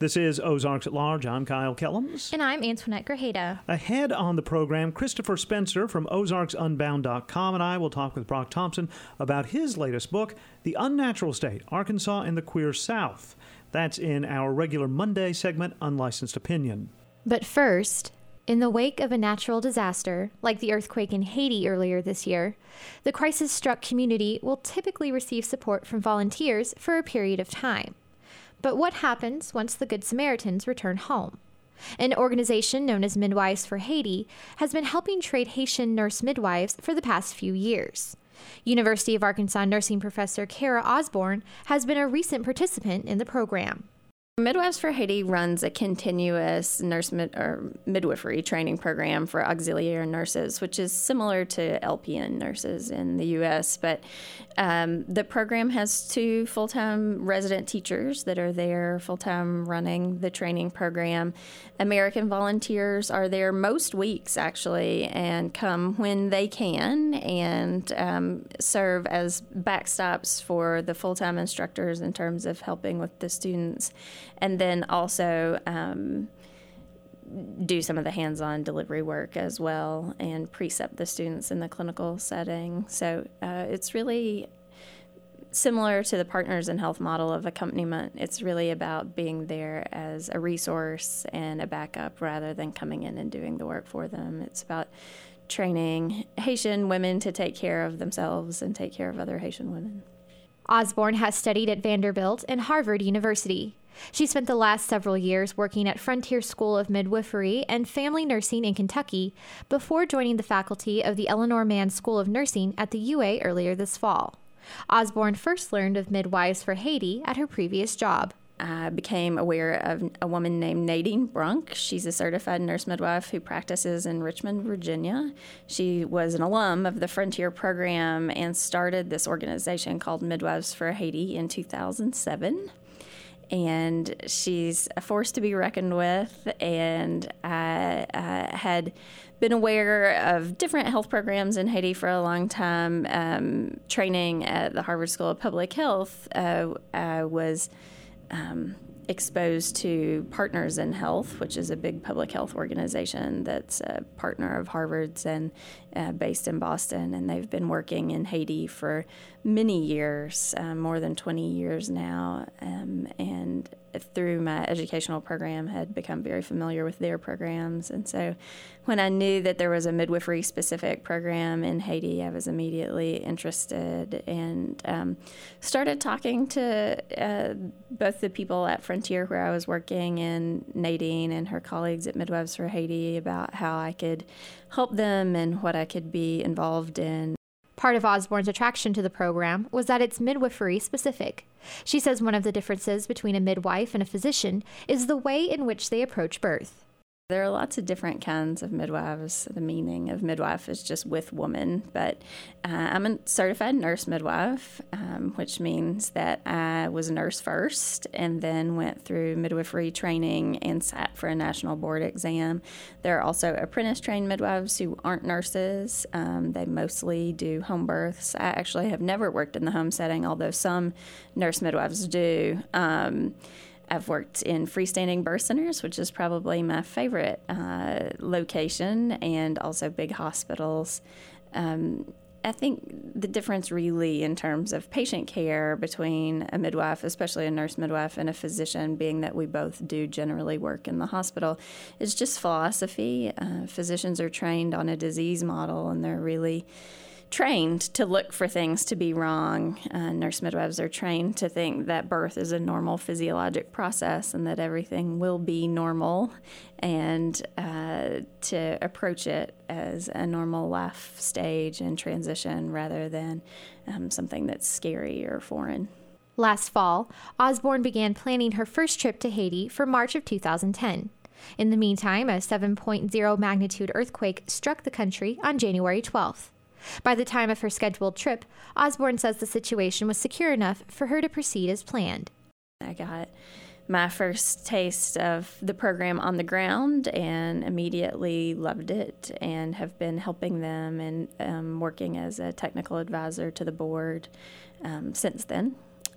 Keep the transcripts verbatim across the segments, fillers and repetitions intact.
This is Ozarks at Large. I'm Kyle Kellums. And I'm Antoinette Grajeda. Ahead on the program, Christopher Spencer from Ozarks Unbound dot com and I will talk with Brock Thompson about his latest book, The Unnatural State, Arkansas and the Queer South. That's in our regular Monday segment, Unlicensed Opinion. But first, in the wake of a natural disaster, like the earthquake in Haiti earlier this year, the crisis-struck community will typically receive support from volunteers for a period of time. But what happens once the Good Samaritans return home? An organization known as Midwives for Haiti has been helping train Haitian nurse midwives for the past few years. University of Arkansas nursing professor Kara Osborne has been a recent participant in the program. Midwives for Haiti runs a continuous nurse mid- or midwifery training program for auxiliary nurses, which is similar to L P N nurses in the U S, but um, the program has two full-time resident teachers that are there full-time running the training program. American volunteers are there most weeks, actually, and come when they can and um, serve as backstops for the full-time instructors in terms of helping with the students. And then also um, do some of the hands-on delivery work as well and precept the students in the clinical setting. So uh, it's really similar to the Partners in Health model of accompaniment. It's really about being there as a resource and a backup rather than coming in and doing the work for them. It's about training Haitian women to take care of themselves and take care of other Haitian women. Osborne has studied at Vanderbilt and Harvard University. She spent the last several years working at Frontier School of Midwifery and Family Nursing in Kentucky before joining the faculty of the Eleanor Mann School of Nursing at the U A earlier this fall. Osborne first learned of Midwives for Haiti at her previous job. I became aware of a woman named Nadine Brunk. She's a certified nurse midwife who practices in Richmond, Virginia. She was an alum of the Frontier program and started this organization called Midwives for Haiti in two thousand seven. And she's a force to be reckoned with, and I, I had been aware of different health programs in Haiti for a long time. Um, training at the Harvard School of Public Health, uh, I was um, exposed to Partners in Health, which is a big public health organization that's a partner of Harvard's and uh, based in Boston. And they've been working in Haiti for many years, um, more than twenty years now. Um, and through my educational program, had become very familiar with their programs. And so when I knew that there was a midwifery-specific program in Haiti, I was immediately interested and um, started talking to uh, both the people at Frontier where I was working and Nadine and her colleagues at Midwives for Haiti about how I could help them and what I could be involved in. Part of Osborne's attraction to the program was that it's midwifery specific. She says one of the differences between a midwife and a physician is the way in which they approach birth. There are lots of different kinds of midwives. The meaning of midwife is just with woman, but uh, I'm a certified nurse midwife, um, which means that I was a nurse first and then went through midwifery training and sat for a national board exam. There are also apprentice-trained midwives who aren't nurses. Um, they mostly do home births. I actually have never worked in the home setting, although some nurse midwives do. Um, I've worked in freestanding birth centers, which is probably my favorite uh, location, and also big hospitals. Um, I think the difference really in terms of patient care between a midwife, especially a nurse midwife, and a physician, being that we both do generally work in the hospital, is just philosophy. Uh, physicians are trained on a disease model, and they're really trained to look for things to be wrong. Uh, nurse midwives are trained to think that birth is a normal physiologic process and that everything will be normal, and uh, to approach it as a normal life stage and transition rather than um, something that's scary or foreign. Last fall, Osborne began planning her first trip to Haiti for March of two thousand ten. In the meantime, a seven point oh magnitude earthquake struck the country on January twelfth. By the time of her scheduled trip, Osborne says the situation was secure enough for her to proceed as planned. I got my first taste of the program on the ground and immediately loved it and have been helping them and um, working as a technical advisor to the board um, since then.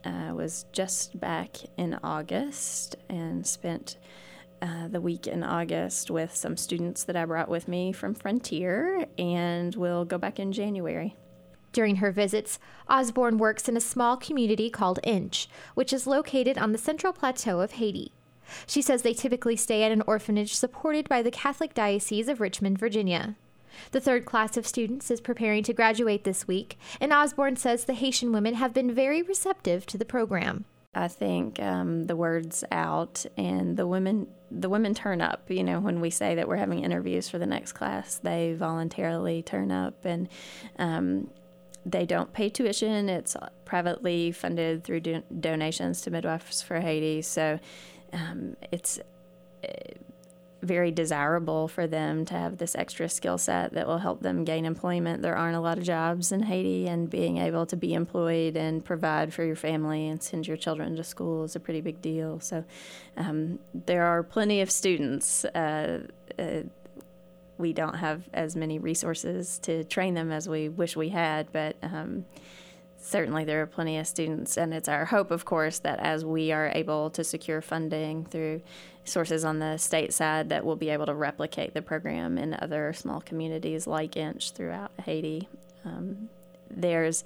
I was just back in August and spent uh, the week in August with some students that I brought with me from Frontier, and we'll go back in January. During her visits, Osborne works in a small community called Inch, which is located on the central plateau of Haiti. She says they typically stay at an orphanage supported by the Catholic Diocese of Richmond, Virginia. The third class of students is preparing to graduate this week, and Osborne says the Haitian women have been very receptive to the program. I think um, the word's out, and the women the women turn up. You know, when we say that we're having interviews for the next class, they voluntarily turn up, and um, they don't pay tuition. It's privately funded through do- donations to Midwives for Haiti, so um, it's uh, very desirable for them to have this extra skill set that will help them gain employment. There aren't a lot of jobs in Haiti, and being able to be employed and provide for your family and send your children to school is a pretty big deal. So um, there are plenty of students. Uh, uh, we don't have as many resources to train them as we wish we had, but um, certainly there are plenty of students, and it's our hope, of course, that as we are able to secure funding through sources on the state side, that we'll be able to replicate the program in other small communities like Inch throughout Haiti. Um, there's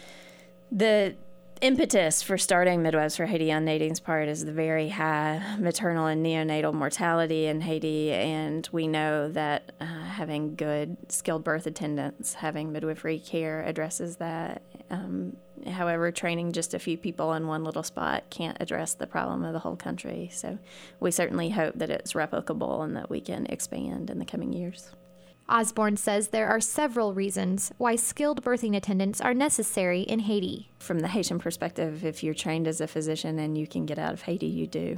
the impetus for starting Midwives for Haiti on Nadine's part is the very high maternal and neonatal mortality in Haiti, and we know that uh, having good skilled birth attendants, having midwifery care addresses that. Um, however, training just a few people in one little spot can't address the problem of the whole country. So we certainly hope that it's replicable and that we can expand in the coming years. Osborne says there are several reasons why skilled birthing attendants are necessary in Haiti. From the Haitian perspective, if you're trained as a physician and you can get out of Haiti, you do.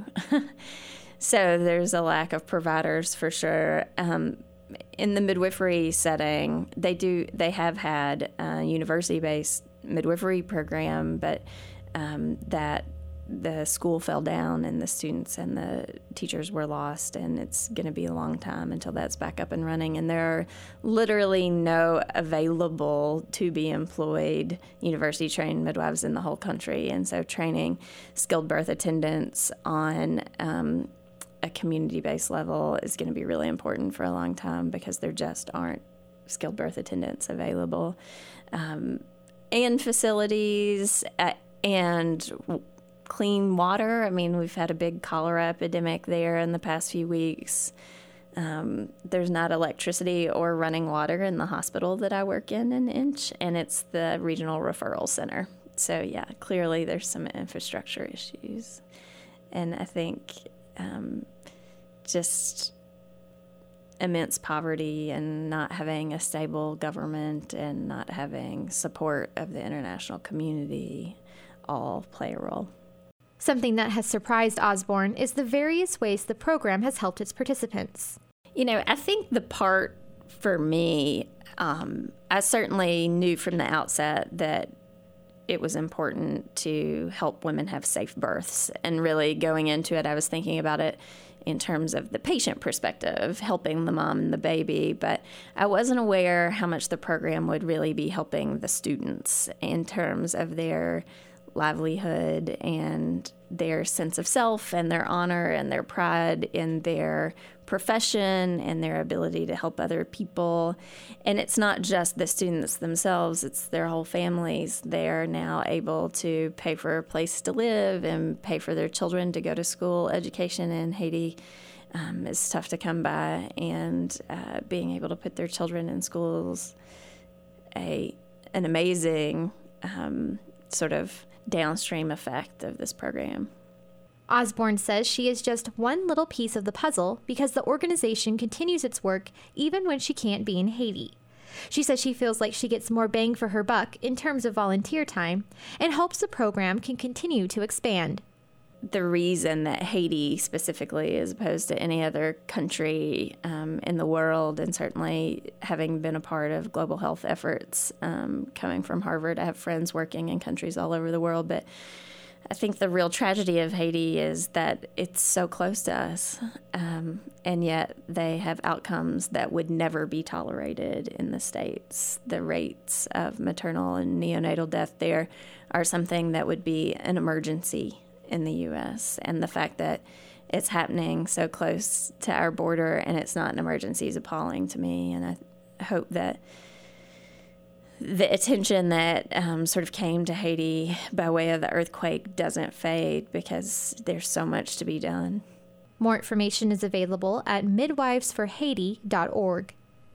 So there's a lack of providers for sure. Um, in the midwifery setting, they do they have had a university-based midwifery program, but um, that the school fell down and the students and the teachers were lost, and it's going to be a long time until that's back up and running. And there are literally no available to be employed university trained midwives in the whole country. And so training skilled birth attendants on um, a community-based level is going to be really important for a long time, because there just aren't skilled birth attendants available. Um, and facilities uh, and clean water. I mean, we've had a big cholera epidemic there in the past few weeks. Um, there's not electricity or running water in the hospital that I work in in Inch, and it's the regional referral center. So, yeah, clearly there's some infrastructure issues. And I think um, just immense poverty and not having a stable government and not having support of the international community all play a role. Something that has surprised Osborne is the various ways the program has helped its participants. You know, I think the part for me, um, I certainly knew from the outset that it was important to help women have safe births. And really going into it, I was thinking about it in terms of the patient perspective, helping the mom and the baby. But I wasn't aware how much the program would really be helping the students in terms of their livelihood and their sense of self and their honor and their pride in their profession and their ability to help other people. And it's not just the students themselves, it's their whole families. They're now able to pay for a place to live and pay for their children to go to school. Education in Haiti um, is tough to come by, and uh, being able to put their children in schools, a an amazing um, sort of downstream effect of this program. Osborne says she is just one little piece of the puzzle because the organization continues its work even when she can't be in Haiti. She says she feels like she gets more bang for her buck in terms of volunteer time and hopes the program can continue to expand. The reason that Haiti specifically, as opposed to any other country um, in the world, and certainly having been a part of global health efforts um, coming from Harvard, I have friends working in countries all over the world, but I think the real tragedy of Haiti is that it's so close to us, um, and yet they have outcomes that would never be tolerated in the States. The rates of maternal and neonatal death there are something that would be an emergency in the U S, and the fact that it's happening so close to our border and it's not an emergency is appalling to me, and I hope that the attention that um, sort of came to Haiti by way of the earthquake doesn't fade, because there's so much to be done. More information is available at midwives for haiti dot org.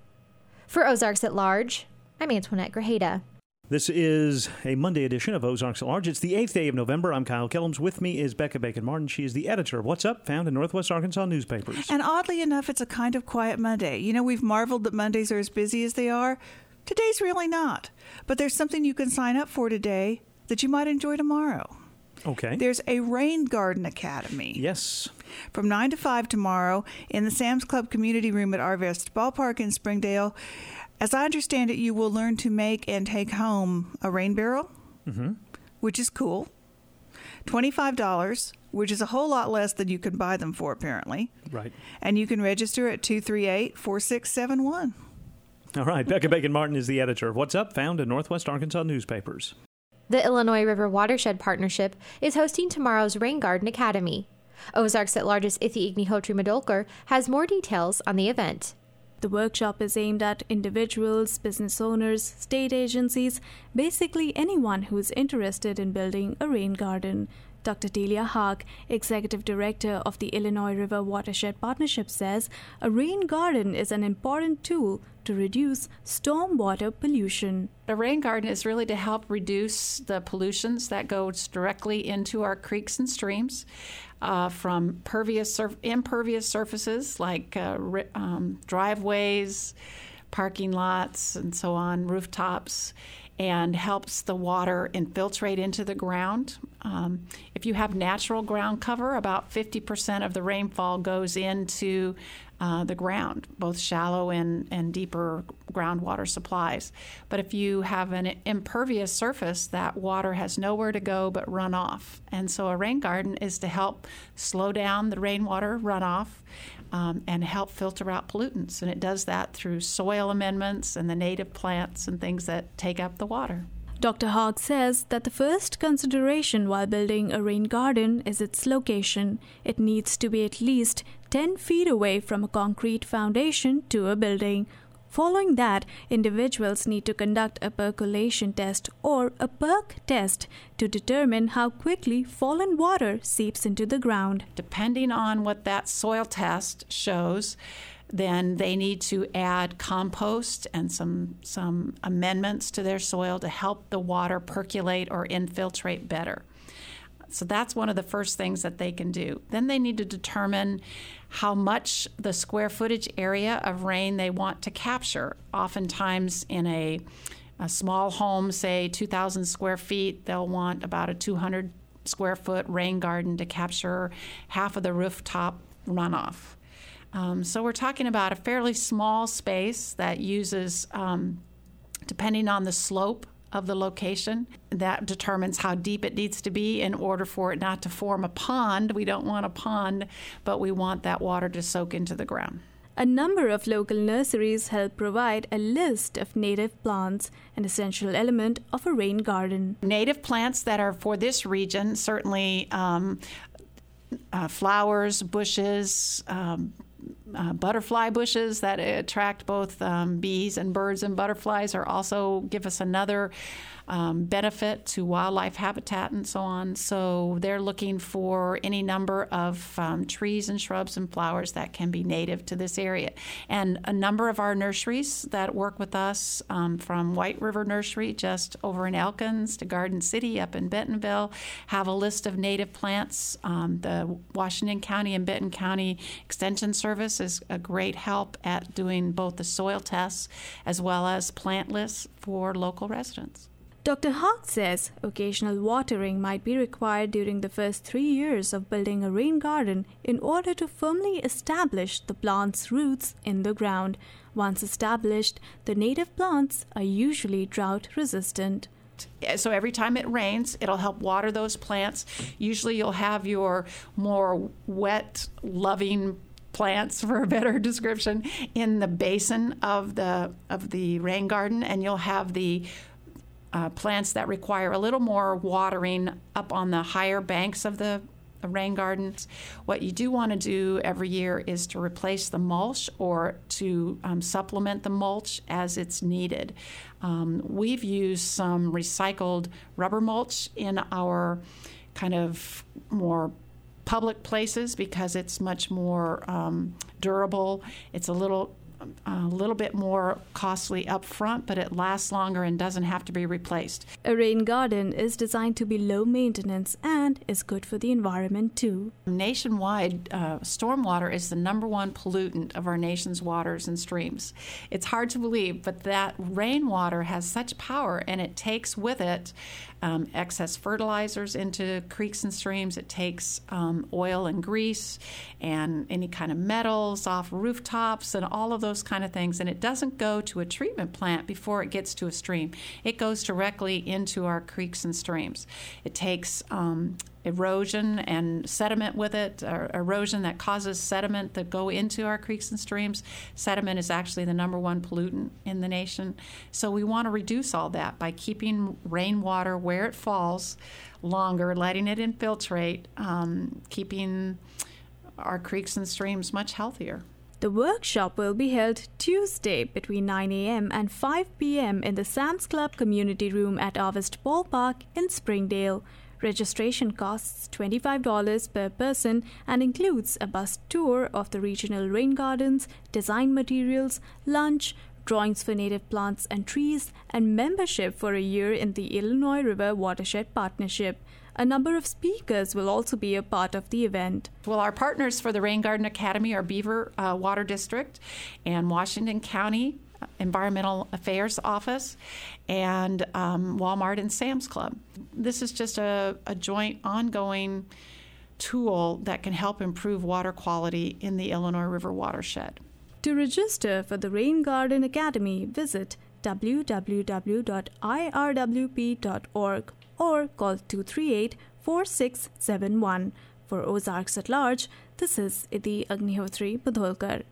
For Ozarks at Large, I'm Antoinette Grajeda. This is a Monday edition of Ozarks at Large. It's the eighth day of November. I'm Kyle Killams. With me is Becca Bacon-Martin. She is the editor of What's Up, found in Northwest Arkansas newspapers. And oddly enough, it's a kind of quiet Monday. You know, we've marveled that Mondays are as busy as they are. Today's really not. But there's something you can sign up for today that you might enjoy tomorrow. Okay. There's a Rain Garden Academy. Yes. From nine to five tomorrow in the Sam's Club Community Room at Arvest Ballpark in Springdale. As I understand it, you will learn to make and take home a rain barrel, mm-hmm. which is cool. twenty-five dollars, which is a whole lot less than you can buy them for, apparently. Right. And you can register at two three eight, four six seven one. All right. Becca Bacon-Martin is the editor of What's Up, found in Northwest Arkansas newspapers. The Illinois River Watershed Partnership is hosting tomorrow's Rain Garden Academy. Ozarks at Large's Ithi Ignihotri Madolkar has more details on the event. The workshop is aimed at individuals, business owners, state agencies, basically anyone who is interested in building a rain garden. Doctor Delia Haag, Executive Director of the Illinois River Watershed Partnership, says a rain garden is an important tool to reduce stormwater pollution. A rain garden is really to help reduce the pollutions that goes directly into our creeks and streams uh, from pervious surf- impervious surfaces like uh, ri- um, driveways, parking lots, and so on, rooftops, and helps the water infiltrate into the ground. Um, if you have natural ground cover, about fifty percent of the rainfall goes into uh, the ground, both shallow and, and deeper groundwater supplies. But if you have an impervious surface, that water has nowhere to go but run off. And so a rain garden is to help slow down the rainwater runoff um, and help filter out pollutants. And it does that through soil amendments and the native plants and things that take up the water. Doctor Haag says that the first consideration while building a rain garden is its location. It needs to be at least ten feet away from a concrete foundation to a building. Following that, individuals need to conduct a percolation test or a perk test to determine how quickly fallen water seeps into the ground. Depending on what that soil test shows, then they need to add compost and some some amendments to their soil to help the water percolate or infiltrate better. So that's one of the first things that they can do. Then they need to determine how much the square footage area of rain they want to capture. Oftentimes in a, a small home, say two thousand square feet, they'll want about a two hundred square foot rain garden to capture half of the rooftop runoff. Um, so we're talking about a fairly small space that uses, um, depending on the slope of the location, that determines how deep it needs to be in order for it not to form a pond. We don't want a pond, but we want that water to soak into the ground. A number of local nurseries help provide a list of native plants, an essential element of a rain garden. Native plants that are for this region, certainly um, uh, flowers, bushes, um, Uh, butterfly bushes that attract both um, bees and birds and butterflies are also give us another um, benefit to wildlife habitat and so on. So they're looking for any number of um, trees and shrubs and flowers that can be native to this area. And a number of our nurseries that work with us, um, from White River Nursery just over in Elkins to Garden City up in Bentonville, have a list of native plants. Um, the Washington County and Benton County Extension Service is a great help at doing both the soil tests as well as plant lists for local residents. Doctor Haag says occasional watering might be required during the first three years of building a rain garden in order to firmly establish the plant's roots in the ground. Once established, the native plants are usually drought resistant. effect. So every time it rains, it'll help water those plants. Usually you'll have your more wet-loving plants, for a better description, in the basin of the of the rain garden, and you'll have the uh, plants that require a little more watering up on the higher banks of the rain gardens. What you do want to do every year is to replace the mulch or to um, supplement the mulch as it's needed. Um, we've used some recycled rubber mulch in our kind of more public places because it's much more um, durable. It's a little a little bit more costly up front, but it lasts longer and doesn't have to be replaced. A rain garden is designed to be low maintenance and is good for the environment too. Nationwide, uh, stormwater is the number one pollutant of our nation's waters and streams. It's hard to believe, but that rainwater has such power, and it takes with it um, excess fertilizers into creeks and streams. It takes um, oil and grease and any kind of metals off rooftops and all of those those kind of things, and it doesn't go to a treatment plant before it gets to a stream. It goes directly into our creeks and streams. It takes um, erosion and sediment with it, or erosion that causes sediment that go into our creeks and streams. Sediment is actually the number one pollutant in the nation. So we want to reduce all that by keeping rainwater where it falls longer, letting it infiltrate, um, keeping our creeks and streams much healthier. The workshop will be held Tuesday between nine a.m. and five p.m. in the Sam's Club Community Room at Arvest Ballpark in Springdale. Registration costs twenty-five dollars per person and includes a bus tour of the regional rain gardens, design materials, lunch, drawings for native plants and trees, and membership for a year in the Illinois River Watershed Partnership. A number of speakers will also be a part of the event. Well, our partners for the Rain Garden Academy are Beaver uh, Water District and Washington County Environmental Affairs Office and um, Walmart and Sam's Club. This is just a, a joint ongoing tool that can help improve water quality in the Illinois River watershed. To register for the Rain Garden Academy, visit w w w dot i r w p dot org or call two three eight, four six seven one. For Ozarks at Large, this is Idhi Agnihotri Budholkar.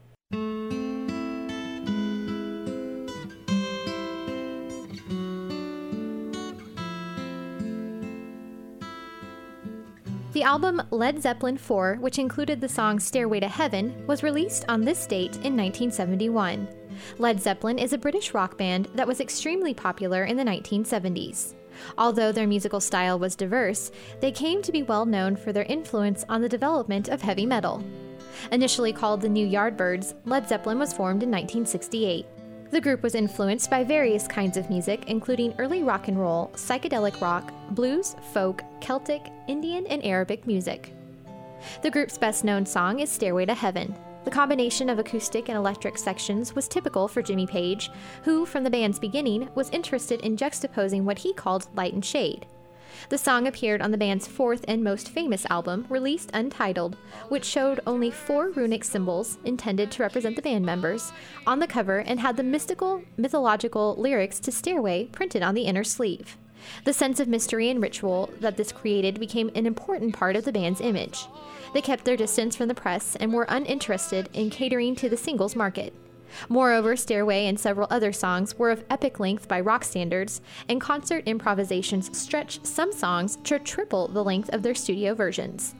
The album Led Zeppelin four, which included the song Stairway to Heaven, was released on this date in nineteen seventy-one. Led Zeppelin is a British rock band that was extremely popular in the nineteen seventies. Although their musical style was diverse, they came to be well known for their influence on the development of heavy metal. Initially called the New Yardbirds, Led Zeppelin was formed in nineteen sixty-eight. The group was influenced by various kinds of music, including early rock and roll, psychedelic rock, blues, folk, Celtic, Indian, and Arabic music. The group's best-known song is Stairway to Heaven. The combination of acoustic and electric sections was typical for Jimmy Page, who, from the band's beginning, was interested in juxtaposing what he called light and shade. The song appeared on the band's fourth and most famous album, released untitled, which showed only four runic symbols, intended to represent the band members, on the cover and had the mystical, mythological lyrics to Stairway printed on the inner sleeve. The sense of mystery and ritual that this created became an important part of the band's image. They kept their distance from the press and were uninterested in catering to the singles market. Moreover, Stairway and several other songs were of epic length by rock standards, and concert improvisations stretched some songs to triple the length of their studio versions.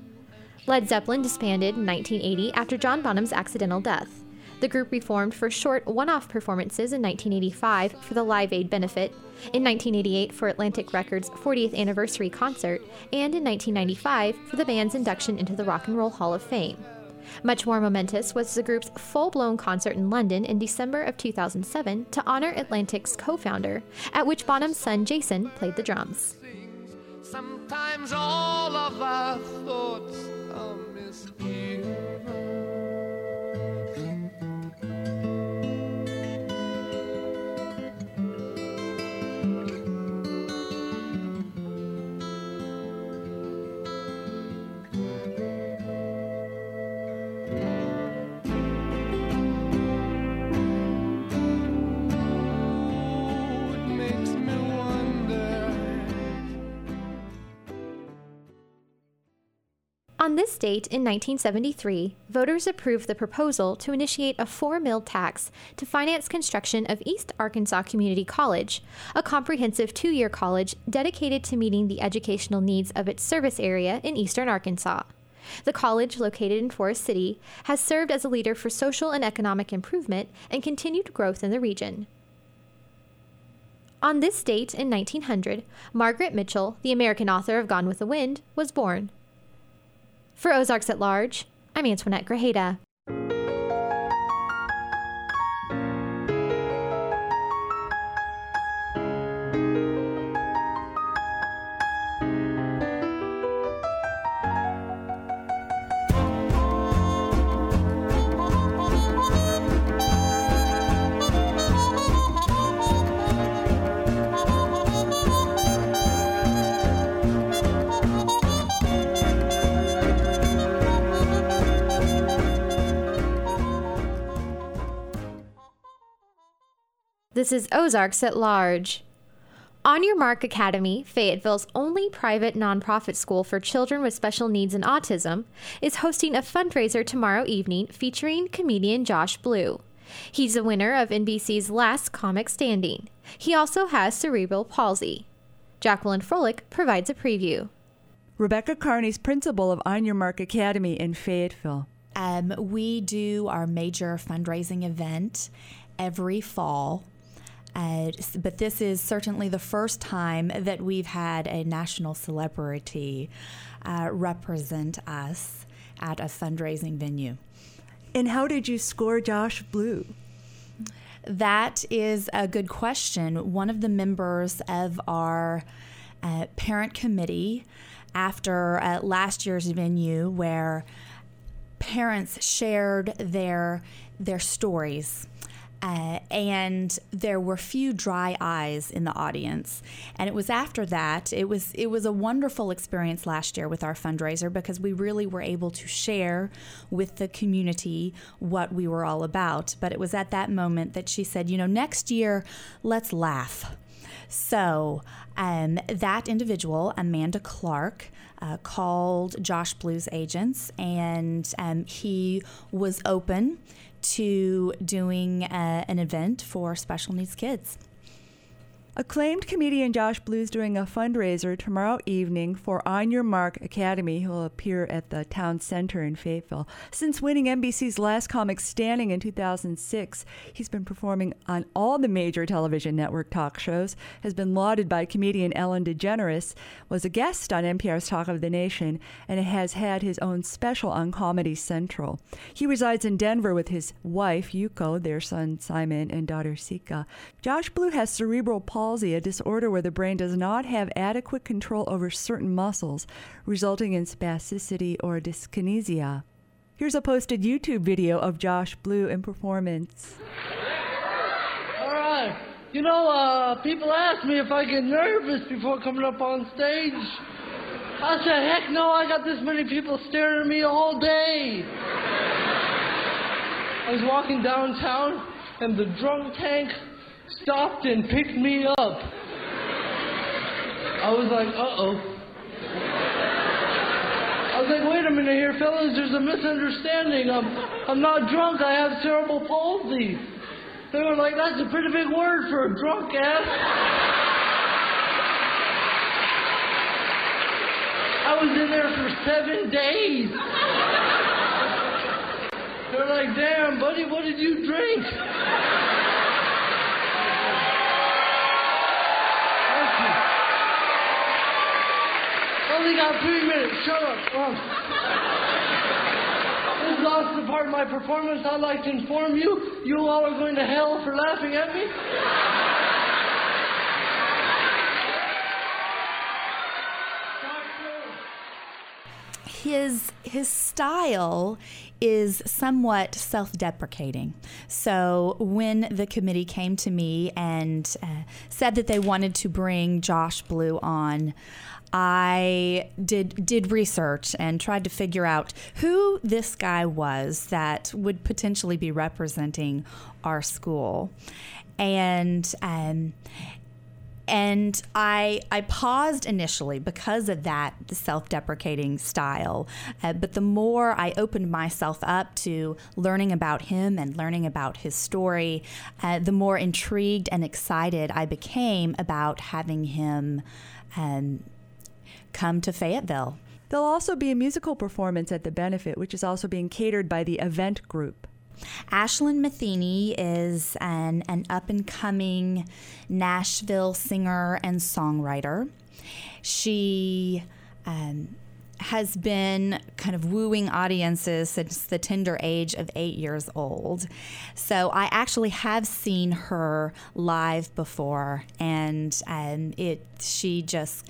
Led Zeppelin disbanded in nineteen eighty after John Bonham's accidental death. The group reformed for short one-off performances in nineteen eighty-five for the Live Aid benefit, in nineteen eighty-eight for Atlantic Records' fortieth anniversary concert, and in nineteen ninety-five for the band's induction into the Rock and Roll Hall of Fame. Much more momentous was the group's full-blown concert in London in December of two thousand seven to honor Atlantic's co-founder, at which Bonham's son Jason played the drums. Sometimes all of our thoughts are misgiven. Makes me wonder On this date in nineteen seventy-three, voters approved the proposal to initiate a four-mill tax to finance construction of East Arkansas Community College, a comprehensive two-year college dedicated to meeting the educational needs of its service area in eastern Arkansas. The college, located in Forest City, has served as a leader for social and economic improvement and continued growth in the region. On this date in nineteen hundred, Margaret Mitchell, the American author of Gone with the Wind, was born. For Ozarks at Large, I'm Antoinette Grajeda. This is Ozarks at Large. On Your Mark Academy, Fayetteville's only private nonprofit school for children with special needs and autism, is hosting a fundraiser tomorrow evening featuring comedian Josh Blue. He's a winner of N B C's Last Comic Standing. He also has cerebral palsy. Jacqueline Froelich provides a preview. Rebecca Carney's principal of On Your Mark Academy in Fayetteville. Um, we do our major fundraising event every fall. Uh, but this is certainly the first time that we've had a national celebrity uh, represent us at a fundraising venue. And how did you score Josh Blue? That is a good question. One of the members of our uh, parent committee, after uh, last year's venue where parents shared their their stories, Uh, and there were few dry eyes in the audience. And it was after that, it was it was a wonderful experience last year with our fundraiser because we really were able to share with the community what we were all about. But it was at that moment that she said, you know, next year, let's laugh. So um, that individual, Amanda Clark, uh, called Josh Blue's agents, and um, he was open to doing uh, an event for special needs kids. Acclaimed comedian Josh Blue's doing a fundraiser tomorrow evening for On Your Mark Academy, who will appear at the Town Center in Fayetteville. Since winning N B C's Last Comic Standing in two thousand six, he's been performing on all the major television network talk shows, has been lauded by comedian Ellen DeGeneres, was a guest on N P R's Talk of the Nation, and has had his own special on Comedy Central. He resides in Denver with his wife, Yuko, their son Simon, and daughter Sika. Josh Blue has cerebral palsy. Palsy, a disorder where the brain does not have adequate control over certain muscles, resulting in spasticity or dyskinesia. Here's a posted YouTube video of Josh Blue in performance. All right. You know, uh, people ask me if I get nervous before coming up on stage. I said, heck no, I got this many people staring at me all day. I was walking downtown, and the drunk tank stopped and picked me up. I was like, uh-oh. I was like, wait a minute here, fellas, there's a misunderstanding. I'm, I'm not drunk, I have cerebral palsy. They were like, that's a pretty big word for a drunk ass. I was in there for seven days. They're like, damn, buddy, what did you drink? Only got three minutes. Shut up. Um, this is the last part of my performance. I'd like to inform you, you all are going to hell for laughing at me. His his style is somewhat self-deprecating. So when the committee came to me and uh, said that they wanted to bring Josh Blue on, I did did research and tried to figure out who this guy was that would potentially be representing our school. And um, and I I paused initially because of that self-deprecating style. Uh, but the more I opened myself up to learning about him and learning about his story, uh, the more intrigued and excited I became about having him um, come to Fayetteville. There'll also be a musical performance at the benefit, which is also being catered by the event group. Ashlyn Matheny is an, an up-and-coming Nashville singer and songwriter. She um, has been kind of wooing audiences since the tender age of eight years old. So I actually have seen her live before, and um, it she just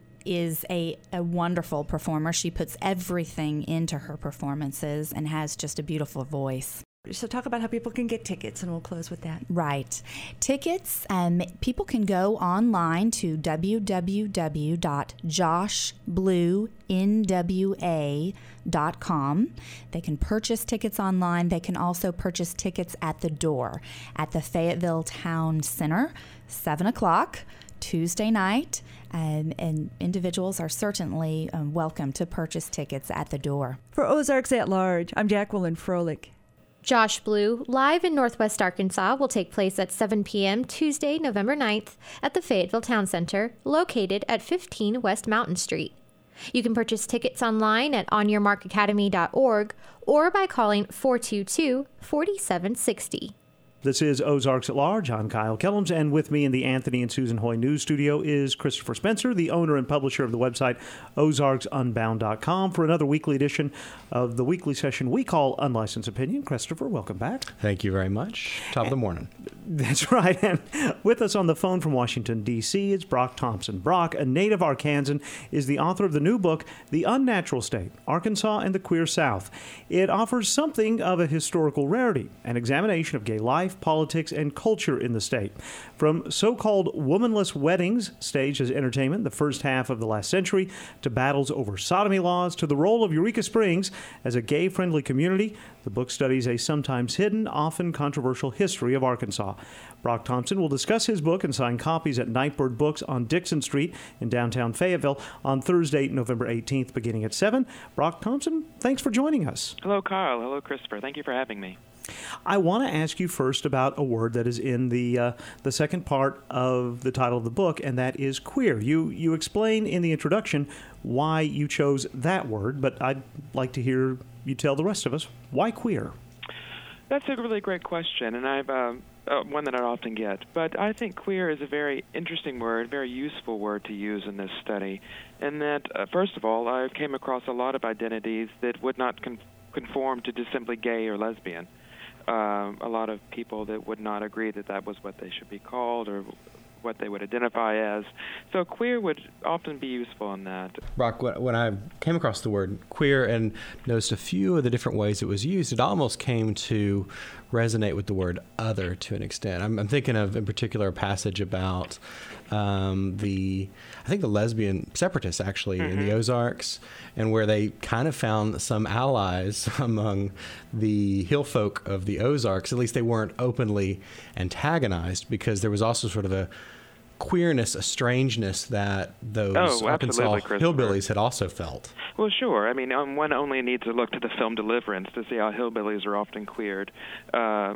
is a, a wonderful performer. She puts everything into her performances and has just a beautiful voice. So talk about how people can get tickets, and we'll close with that. Right. Tickets, um, people can go online to w w w dot josh blue n w a dot com. They can purchase tickets online. They can also purchase tickets at the door at the Fayetteville Town Center, seven o'clock, Tuesday night. Um, and individuals are certainly um, welcome to purchase tickets at the door. For Ozarks at Large, I'm Jacqueline Froelich. Josh Blue, live in Northwest Arkansas, will take place at seven p.m. Tuesday, November ninth at the Fayetteville Town Center, located at fifteen West Mountain Street. You can purchase tickets online at on your mark academy dot org or by calling four two two, four seven six zero. This is Ozarks at Large. I'm Kyle Kellums, and with me in the Anthony and Susan Hoy News Studio is Christopher Spencer, the owner and publisher of the website ozarks unbound dot com, for another weekly edition of the weekly session we call Unlicensed Opinion. Christopher, welcome back. Thank you very much. Top of the morning. That's right. And with us on the phone from Washington, D C is Brock Thompson. Brock, a native Arkansan, is the author of the new book, The Unnatural State, Arkansas and the Queer South. It offers something of a historical rarity, an examination of gay life, politics, and culture in the state. From so-called womanless weddings staged as entertainment in the first half of the last century, to battles over sodomy laws, to the role of Eureka Springs as a gay-friendly community, the book studies a sometimes hidden, often controversial history of Arkansas. Brock Thompson will discuss his book and sign copies at Nightbird Books on Dixon Street in downtown Fayetteville on Thursday, November eighteenth, beginning at seven. Brock Thompson, thanks for joining us. Hello, Carl. Hello, Christopher. Thank you for having me. I want to ask you first about a word that is in the uh, the second part of the title of the book, and that is queer. You you explain in the introduction why you chose that word, but I'd like to hear you tell the rest of us why queer. That's a really great question, and I've uh, uh, one that I often get. But I think queer is a very interesting word, very useful word to use in this study, in that, uh, first of all, I came across a lot of identities that would not con- conform to just simply gay or lesbian. Uh, a lot of people that would not agree that that was what they should be called or what they would identify as. So queer would often be useful in that. Brock, when I came across the word queer and noticed a few of the different ways it was used, it almost came to resonate with the word other to an extent. I'm, I'm thinking of, in particular, a passage about um, the, I think the lesbian separatists, actually, mm-hmm. in the Ozarks, and where they kind of found some allies among the hill folk of the Ozarks. At least they weren't openly antagonized, because there was also sort of a queerness, a strangeness that those oh, Arkansas hillbillies had also felt. Well, sure. I mean, um, one only needs to look to the film Deliverance to see how hillbillies are often queered. Uh,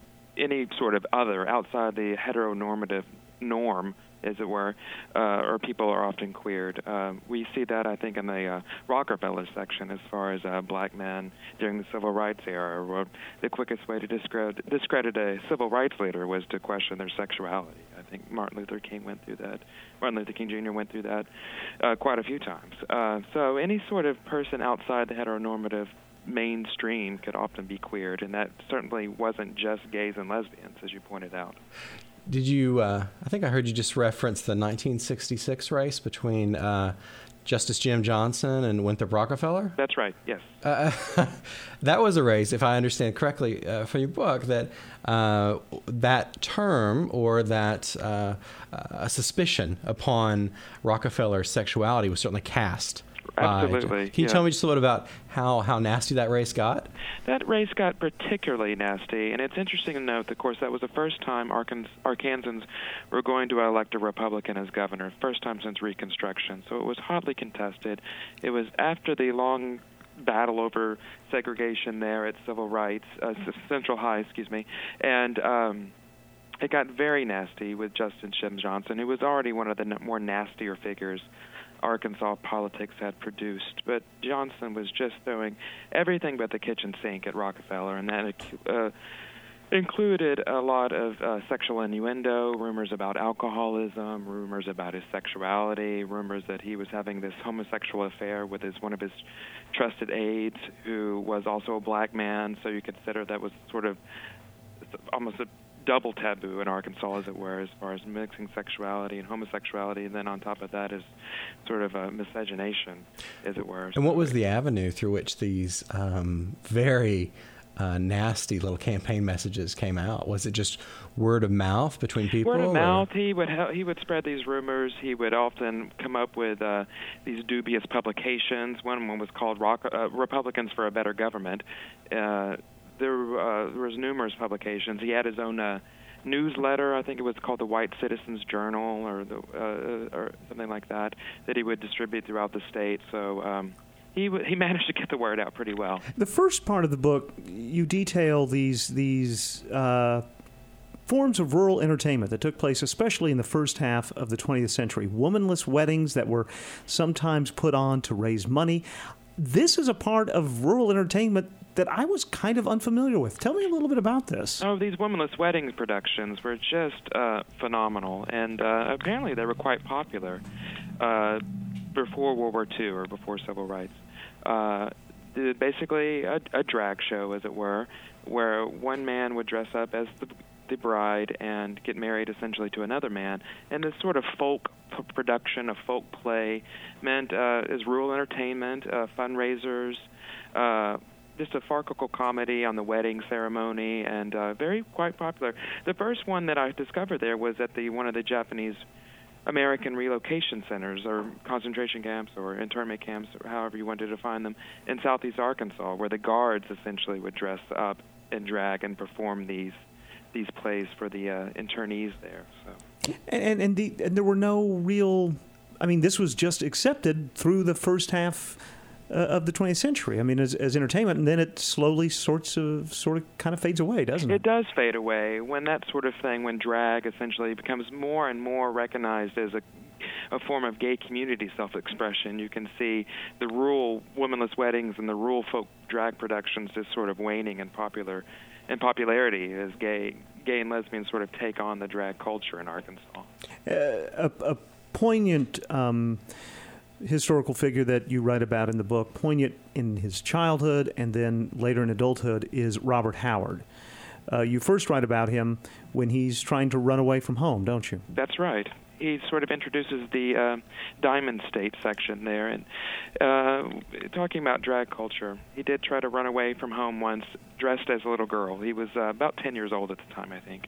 any sort of other, outside the heteronormative norm, as it were, uh, or people are often queered. Uh, we see that, I think, in the uh, Rockefeller section as far as uh, black men during the civil rights era, where the quickest way to discredit, discredit a civil rights leader was to question their sexuality. I think Martin Luther King went through that. Martin Luther King Junior went through that uh, quite a few times. Uh, so any sort of person outside the heteronormative mainstream could often be queered, and that certainly wasn't just gays and lesbians, as you pointed out. Did you, uh, I think I heard you just reference the nineteen sixty-six race between uh, Justice Jim Johnson and Winthrop Rockefeller? That's right, yes. Uh, that was a race, if I understand correctly uh, from your book, that uh, that term or that uh, uh, suspicion upon Rockefeller's sexuality was certainly cast absolutely. Can you yeah. tell me just a little about how, how nasty that race got? That race got particularly nasty, and it's interesting to note, of course, that was the first time Arkan- Arkansans were going to elect a Republican as governor, first time since Reconstruction. So it was hotly contested. It was after the long battle over segregation there at Civil Rights, uh, Central High, excuse me, and um, it got very nasty with Justin Shem Johnson, who was already one of the n- more nastier figures Arkansas politics had produced. But Johnson was just throwing everything but the kitchen sink at Rockefeller, and that uh, included a lot of uh, sexual innuendo, rumors about alcoholism, rumors about his sexuality, rumors that he was having this homosexual affair with his one of his trusted aides, who was also a black man. So you consider that was sort of almost a double taboo in Arkansas, as it were, as far as mixing sexuality and homosexuality, and then on top of that is sort of a miscegenation, as it were. And what was the avenue through which these um, very uh, nasty little campaign messages came out? Was it just word of mouth between people? Word of or? mouth. He would ha- he would spread these rumors. He would often come up with uh, these dubious publications. One one was called Rock- uh, Republicans for a Better Government. Uh, There, uh, there was numerous publications. He had his own uh, newsletter. I think it was called the White Citizens Journal, or the uh, or something like that, that he would distribute throughout the state. So um, he w- he managed to get the word out pretty well. The first part of the book, you detail these these uh, forms of rural entertainment that took place, especially in the first half of the twentieth century. Womanless weddings that were sometimes put on to raise money. This is a part of rural entertainment that I was kind of unfamiliar with. Tell me a little bit about this. Oh, these womanless weddings productions were just uh, phenomenal, and uh, apparently they were quite popular uh, before World War Two or before Civil Rights. Uh, basically a, a drag show, as it were, where one man would dress up as the, the bride and get married essentially to another man, and this sort of folk p- production, a folk play, meant uh, as rural entertainment, uh, fundraisers, uh, just a farcical comedy on the wedding ceremony, and uh, very quite popular. The first one that I discovered there was at the one of the Japanese American relocation centers, or concentration camps, or internment camps, or however you wanted to define them, in southeast Arkansas, where the guards essentially would dress up in drag and perform these these plays for the uh, internees there. So, and and, the, and there were no real. I mean, this was just accepted through the first half Uh, of the twentieth century. I mean, as, as entertainment, and then it slowly sorts of, sort of, kind of fades away, doesn't it? It does fade away when that sort of thing, when drag essentially becomes more and more recognized as a, a form of gay community self-expression. You can see the rural womanless weddings and the rural folk drag productions just sort of waning in popular, in popularity as gay, gay and lesbians sort of take on the drag culture in Arkansas. Uh, a, a poignant Um, historical figure that you write about in the book, poignant in his childhood and then later in adulthood, is Robert Howard. Uh, you first write about him when he's trying to run away from home, don't you? That's right. He sort of introduces the uh, Diamond State section there, and uh, talking about drag culture. He did try to run away from home once, dressed as a little girl. He was uh, about ten years old at the time, I think.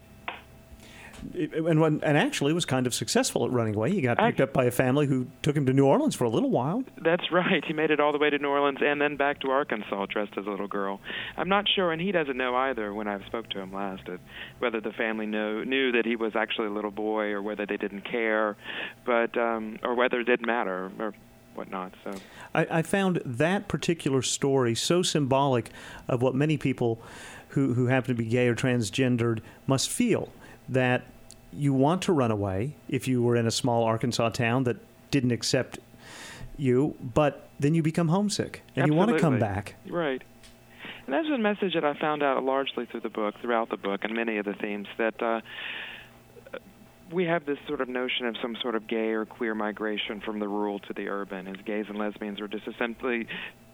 And when, and actually was kind of successful at running away. He got picked up by a family who took him to New Orleans for a little while. That's right. He made it all the way to New Orleans and then back to Arkansas dressed as a little girl. I'm not sure, and he doesn't know either when I spoke to him last, uh, whether the family know, knew that he was actually a little boy or whether they didn't care, but um, or whether it didn't matter or whatnot. So I, I found that particular story so symbolic of what many people who, who happen to be gay or transgendered must feel, that you want to run away if you were in a small Arkansas town that didn't accept you, but then you become homesick and Absolutely. you want to come back. Right. And that's a message that I found out largely through the book, throughout the book, and many of the themes, that uh, we have this sort of notion of some sort of gay or queer migration from the rural to the urban, as gays and lesbians are just simply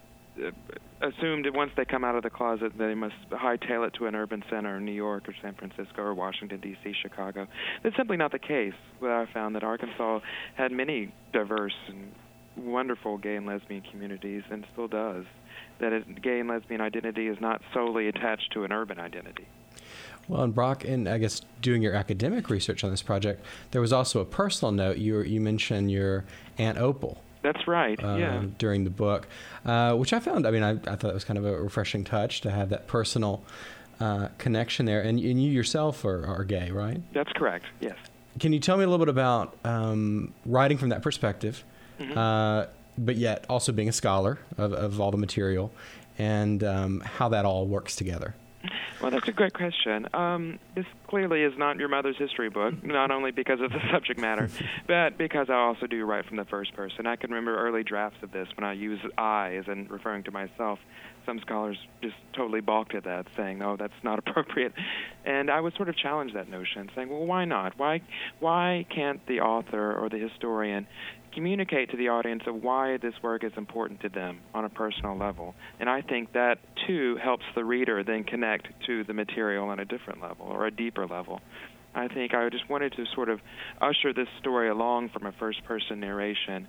assumed that once they come out of the closet, they must hightail it to an urban center in New York or San Francisco or Washington, D C, Chicago. That's simply not the case. Well, I found that Arkansas had many diverse and wonderful gay and lesbian communities, and still does. That is, gay and lesbian identity is not solely attached to an urban identity. Well, and Brock, in I guess doing your academic research on this project, there was also a personal note. You you mentioned your Aunt Opal, That's right, uh, yeah. during the book, uh, which I found, I mean, I, I thought it was kind of a refreshing touch to have that personal uh, connection there. And, and you yourself are, are gay, right? That's correct, yes. Can you tell me a little bit about um, writing from that perspective, mm-hmm. uh, but yet also being a scholar of, of all the material, and um, how that all works together? Well, that's a great question. Um, this clearly is not your mother's history book, not only because of the subject matter, but because I also do write from the first person. I can remember early drafts of this when I use I as in referring to myself. Some scholars just totally balked at that, saying, oh, that's not appropriate. And I would sort of challenge that notion, saying, well, why not? Why, why can't the author or the historian communicate to the audience of why this work is important to them on a personal level? And I think that, too, helps the reader then connect to the material on a different level or a deeper level. I think I just wanted to sort of usher this story along from a first-person narration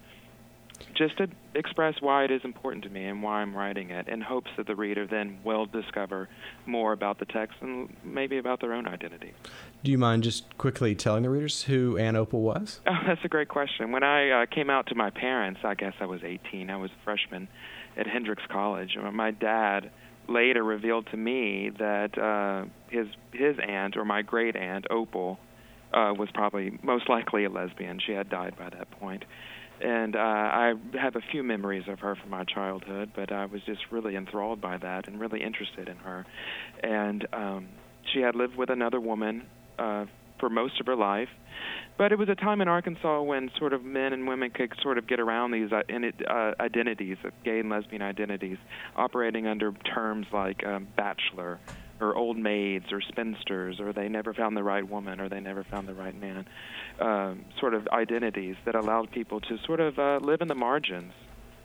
just to express why it is important to me and why I'm writing it, in hopes that the reader then will discover more about the text and maybe about their own identity. Do you mind just quickly telling the readers who Ann Opel was? Oh, that's a great question. When I uh, came out to my parents, I guess I was eighteen. I was a freshman at Hendrix College. My dad later revealed to me that uh, his his aunt, or my great aunt, Opel, uh, was probably most likely a lesbian. She had died by that point. And uh, I have a few memories of her from my childhood, but I was just really enthralled by that and really interested in her. And um, she had lived with another woman uh, for most of her life. But it was a time in Arkansas when sort of men and women could sort of get around these uh, identities, gay and lesbian identities, operating under terms like um, bachelor, or old maids, or spinsters, or they never found the right woman, or they never found the right man, um, sort of identities that allowed people to sort of uh, live in the margins,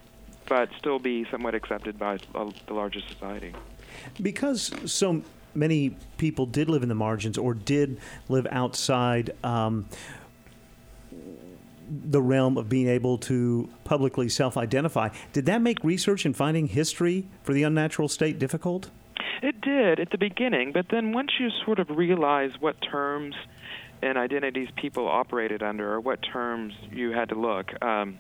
but still be somewhat accepted by uh, the larger society. Because so many people did live in the margins or did live outside um, the realm of being able to publicly self-identify, did that make research and finding history for the unnatural state difficult? It did at the beginning, but then once you sort of realize what terms and identities people operated under, or what terms you had to look, um,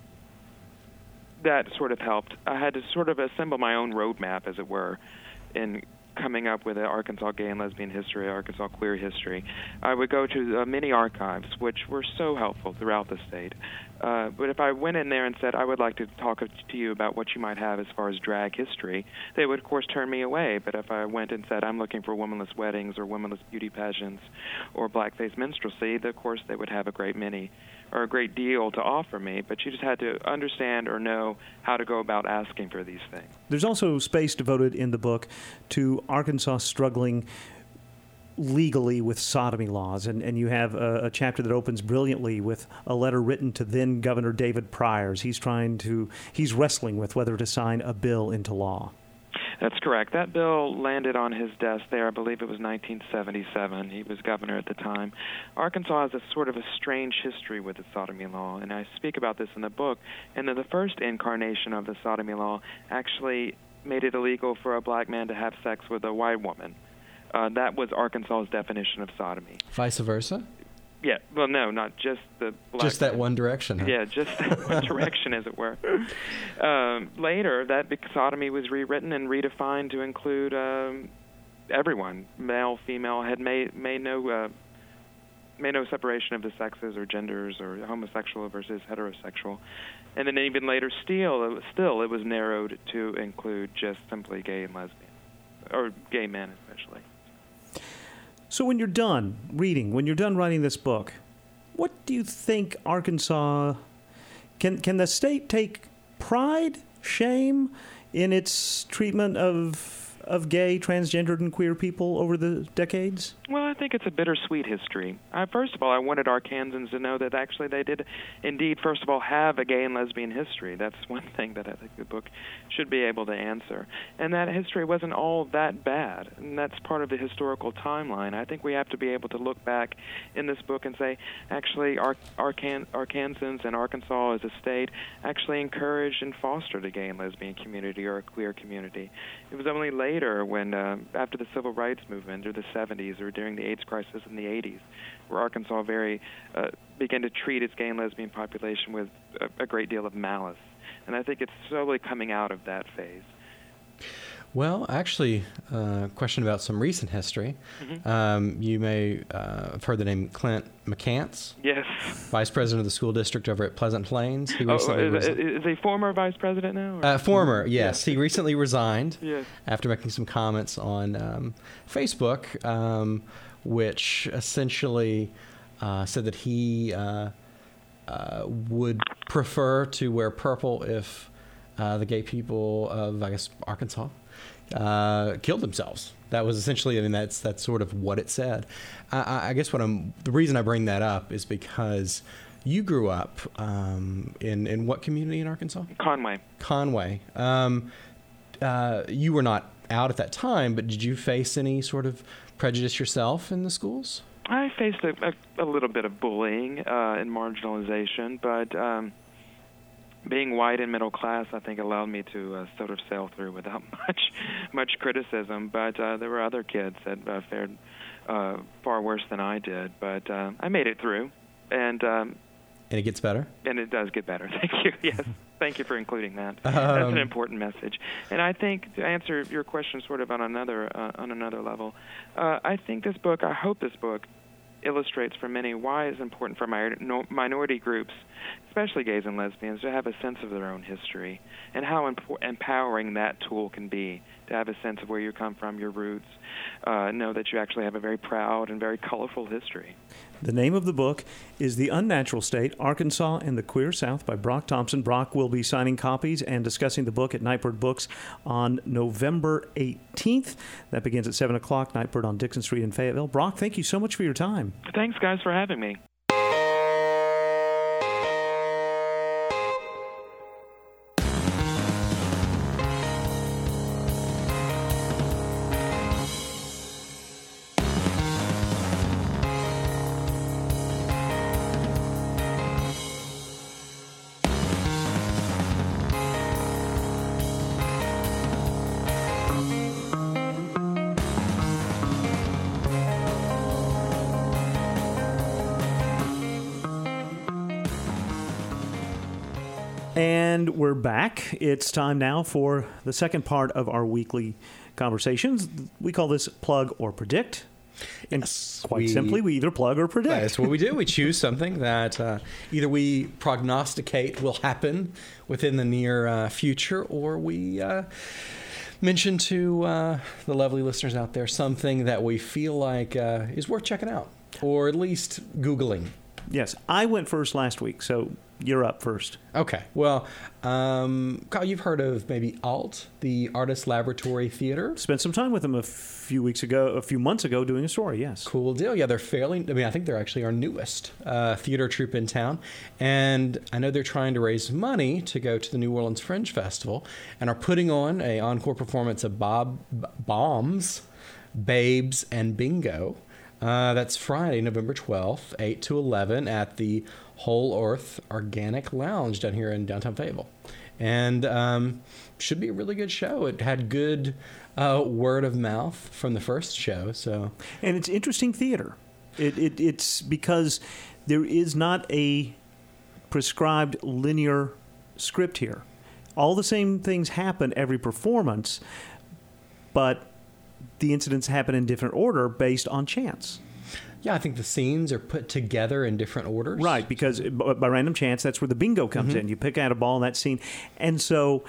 that sort of helped. I had to sort of assemble my own roadmap, as it were, in coming up with an Arkansas gay and lesbian history, Arkansas queer history. I would go to uh, many archives, which were so helpful throughout the state. Uh, but if I went in there and said, I would like to talk to you about what you might have as far as drag history, they would, of course, turn me away. But if I went and said, I'm looking for womanless weddings or womanless beauty pageants or blackface minstrelsy, then, of course, they would have a great many or a great deal to offer me, but you just had to understand or know how to go about asking for these things. There's also space devoted in the book to Arkansas struggling legally with sodomy laws, and, and you have a, a chapter that opens brilliantly with a letter written to then Governor David Priors. He's trying to, he's wrestling with whether to sign a bill into law. That's correct. That bill landed on his desk there. I believe it was nineteen seventy-seven. He was governor at the time. Arkansas has a sort of a strange history with the sodomy law, and I speak about this in the book. And then the first incarnation of the sodomy law actually made it illegal for a black man to have sex with a white woman. Uh, that was Arkansas's definition of sodomy. Vice versa? Yeah, well, no, not just the black Just that man. one direction, huh? Yeah, just that one direction, as it were. Um, later, that sodomy was rewritten and redefined to include um, everyone, male, female, had made made no uh, made no separation of the sexes or genders or homosexual versus heterosexual. And then even later, still, it was, still, it was narrowed to include just simply gay and lesbian, or gay men especially. So when you're done reading, when you're done writing this book, what do you think Arkansas, can can the state take pride, shame in its treatment of of gay, transgendered, and queer people over the decades? Well, I think it's a bittersweet history. I, first of all, I wanted Arkansans to know that actually they did indeed, first of all, have a gay and lesbian history. That's one thing that I think the book should be able to answer. And that history wasn't all that bad. And that's part of the historical timeline. I think we have to be able to look back in this book and say, actually, Ar- Arkan- Arkansans and Arkansas as a state actually encouraged and fostered a gay and lesbian community or a queer community. It was only later when, uh, after the Civil Rights Movement or the seventies or during the AIDS crisis in the eighties, where Arkansas very uh, began to treat its gay and lesbian population with a, a great deal of malice. And I think it's slowly coming out of that phase. Well, actually, a uh, question about some recent history. Mm-hmm. Um, you may uh, have heard the name Clint McCants. Yes. Vice President of the school district over at Pleasant Plains. He recently oh, is, resi- is he former vice president now? Uh, former, yes. He recently resigned yes. after making some comments on um, Facebook, um, which essentially uh, said that he uh, uh, would prefer to wear purple if uh, the gay people of, I guess, Arkansas uh, killed themselves. That was essentially, I mean, that's that's sort of what it said. I, I guess what I'm, the reason I bring that up is because you grew up um, in, in what community in Arkansas? Conway. Conway. Um, uh, you were not out at that time, but did you face any sort of prejudice yourself in the schools? I faced a, a, a little bit of bullying uh, and marginalization, but um, being white and middle class, I think, allowed me to uh, sort of sail through without much much criticism. But uh, there were other kids that uh, fared uh, far worse than I did. But uh, I made it through, and um, and it gets better. And it does get better. Thank you. Yes, thank you for including that. Um, That's an important message. And I think to answer your question, sort of on another uh, on another level, uh, I think this book, I hope this book, illustrates for many why it's important for minority groups, especially gays and lesbians, to have a sense of their own history and how emp- empowering that tool can be, to have a sense of where you come from, your roots, uh, know that you actually have a very proud and very colorful history. The name of the book is The Unnatural State, Arkansas and the Queer South by Brock Thompson. Brock will be signing copies and discussing the book at Nightbird Books on November eighteenth. That begins at seven o'clock, Nightbird on Dixon Street in Fayetteville. Brock, thank you so much for your time. Thanks, guys, for having me. And we're back. It's time now for the second part of our weekly conversations. We call this Plug or Predict. And yes, quite we, simply, we either plug or predict. That's what we do. We choose something that uh, either we prognosticate will happen within the near uh, future, or we uh, mention to uh, the lovely listeners out there something that we feel like uh, is worth checking out, or at least Googling. Yes, I went first last week, so you're up first. Okay. Well, um, Kyle, you've heard of maybe ALT, the Artist Laboratory Theater? Spent some time with them a few weeks ago, a few months ago, doing a story, yes. Cool deal. Yeah, they're fairly, I mean, I think they're actually our newest uh, theater troupe in town. And I know they're trying to raise money to go to the New Orleans Fringe Festival and are putting on a encore performance of Bob Bombs, Babes, and Bingo. Uh, that's Friday, November twelfth, eight to eleven at the Whole Earth Organic Lounge down here in downtown Fayetteville. And um, should be a really good show. It had good uh, word of mouth from the first show. So, and it's interesting theater. It, it It's because there is not a prescribed linear script here. All the same things happen every performance, but the incidents happen in different order based on chance. Yeah, I think the scenes are put together in different orders. Right, because by random chance, that's where the bingo comes mm-hmm. in. You pick out a ball in that scene. And so,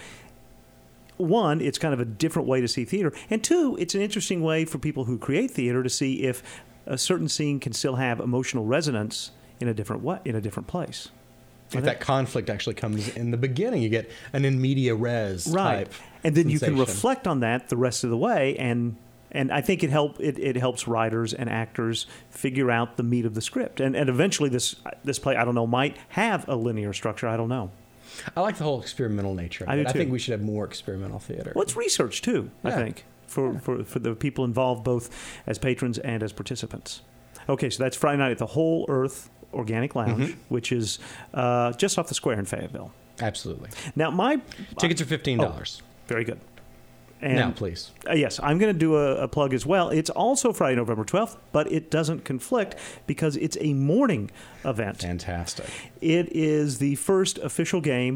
one, it's kind of a different way to see theater. And two, it's an interesting way for people who create theater to see if a certain scene can still have emotional resonance in a different way, in a different place. If that conflict actually comes in the beginning, you get an in media res right. type and then sensation. You can reflect on that the rest of the way, and and I think it help it, it helps writers and actors figure out the meat of the script, and and eventually this this play I don't know might have a linear structure. I don't know. I like the whole experimental nature of I it. do too. I think we should have more experimental theater. Well, it's research too. Yeah. I think for, yeah. for for the people involved, both as patrons and as participants. Okay, so that's Friday night at the Whole Earth Organic Lounge, mm-hmm. which is uh, just off the square in Fayetteville. Absolutely. Now, my tickets are fifteen dollars. Oh, very good. And, now, please. Uh, yes, I'm going to do a, a plug as well. It's also Friday, November twelfth, but it doesn't conflict because it's a morning event. Fantastic. It is the first official game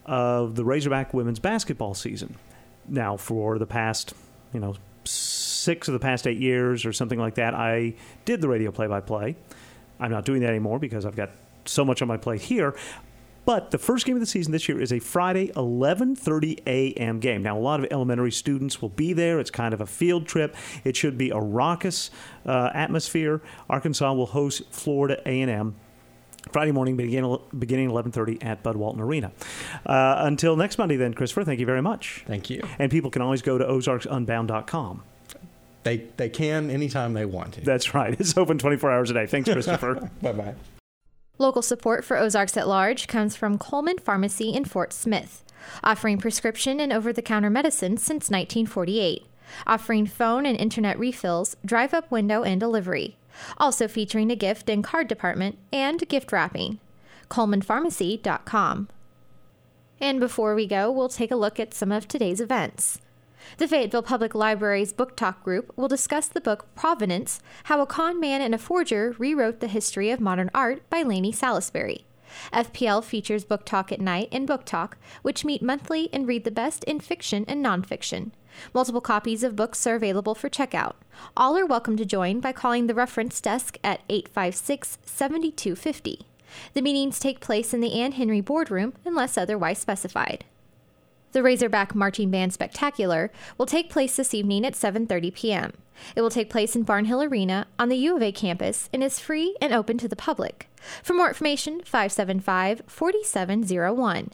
of the Razorback women's basketball season. Now, for the past, you know, six of the past eight years or something like that, I did the radio play-by-play. I'm not doing that anymore because I've got so much on my plate here. But the first game of the season this year is a Friday eleven thirty a.m. game. Now, a lot of elementary students will be there. It's kind of a field trip. It should be a raucous uh, atmosphere. Arkansas will host Florida A and M Friday morning, beginning, beginning eleven thirty at Bud Walton Arena. Uh, until next Monday, then, Christopher, thank you very much. Thank you. And people can always go to ozarks unbound dot com. They they can anytime they want to. That's right. It's open twenty-four hours a day. Thanks, Christopher. Bye-bye. Local support for Ozarks at Large comes from Coleman Pharmacy in Fort Smith, offering prescription and over-the-counter medicine since nineteen forty-eight, offering phone and internet refills, drive-up window and delivery, also featuring a gift and card department and gift wrapping. coleman pharmacy dot com. And before we go, we'll take a look at some of today's events. The Fayetteville Public Library's Book Talk group will discuss the book Provenance, How a Con Man and a Forger Rewrote the History of Modern Art by Lainey Salisbury. F P L features Book Talk at Night and Book Talk, which meet monthly and read the best in fiction and nonfiction. Multiple copies of books are available for checkout. All are welcome to join by calling the reference desk at eight five six, seven two five zero. The meetings take place in the Ann Henry Boardroom unless otherwise specified. The Razorback Marching Band Spectacular will take place this evening at seven thirty p.m. It will take place in Barnhill Arena on the U of A campus and is free and open to the public. For more information, five seven five, four seven zero one.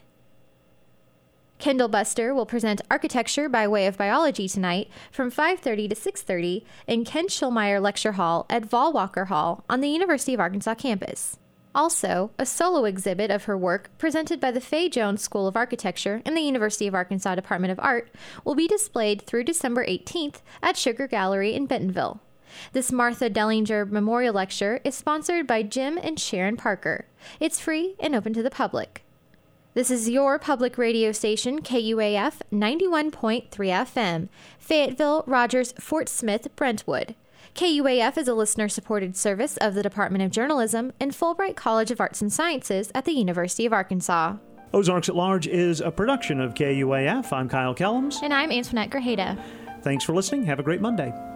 Kendall Buster will present Architecture by Way of Biology tonight from five thirty to six thirty in Ken Schulmeyer Lecture Hall at Vol Walker Hall on the University of Arkansas campus. Also, a solo exhibit of her work presented by the Fay Jones School of Architecture and the University of Arkansas Department of Art will be displayed through December eighteenth at Sugar Gallery in Bentonville. This Martha Dellinger Memorial Lecture is sponsored by Jim and Sharon Parker. It's free and open to the public. This is your public radio station, K U A F ninety-one point three F M, Fayetteville, Rogers, Fort Smith, Brentwood. K U A F is a listener-supported service of the Department of Journalism and Fulbright College of Arts and Sciences at the University of Arkansas. Ozarks at Large is a production of K U A F. I'm Kyle Kellums. And I'm Antoinette Grajeda. Thanks for listening. Have a great Monday.